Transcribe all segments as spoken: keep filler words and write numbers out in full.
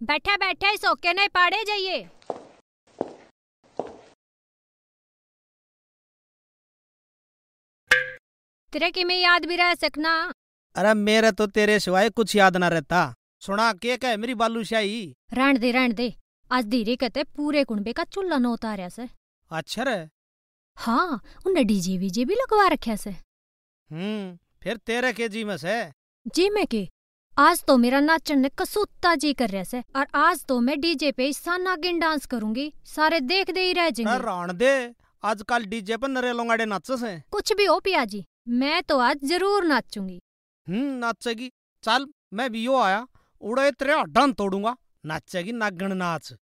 बैठे बैठे सोके नहीं पाड़े जाइए। तेरे की मैं याद भी रह सकना। अरे मेरे तो तेरे सिवाय कुछ याद ना रहता। सुना के कह मेरी बालूशाही। रहन दे रहन दे, आज धीरे कहते पूरे कुंबे का चूल्हा न उतारा से। अच्छा रे। हाँ, उन्हें डीजे वीजे भी लगवा रखे से। हम्म फिर तेरे के जी में से जी में के आज तो मेरा नाचने का सूता जी कर रहा से, और आज तो मैं डीजे पे ईसा नागिन डांस करूंगी, सारे देख दे ही रह जाएंगे। राण दे, आजकल डीजे पर नरे लोंगाड़े नाचे से। कुछ भी हो पिया जी, मैं तो आज जरूर नाचूंगी। हम्म नाचेगी, चल मैं भी यो आया, उड़े तेरे हड्डां तोड़ूंगा। नाचेगी नागण नाच।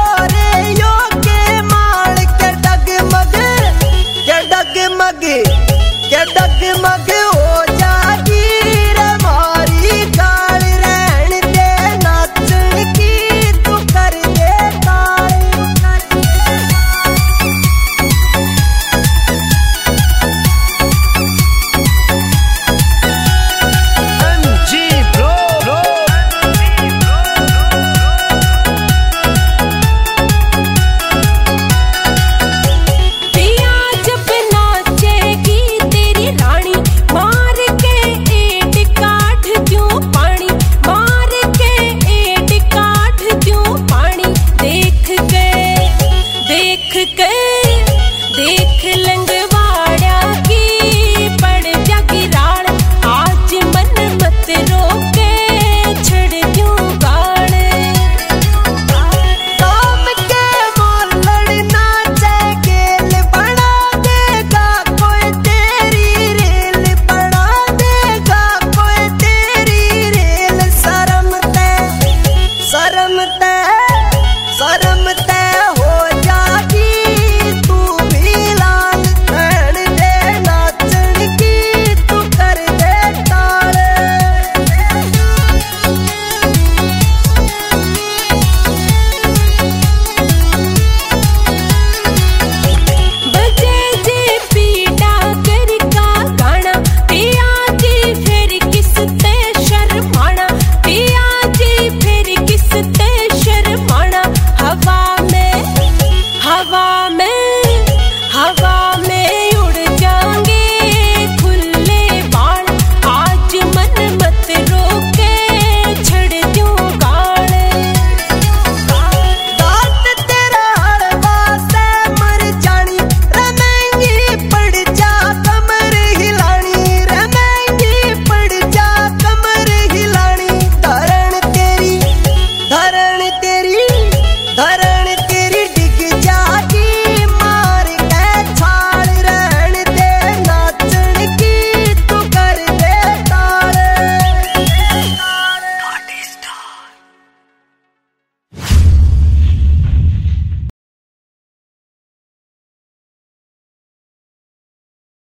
मगे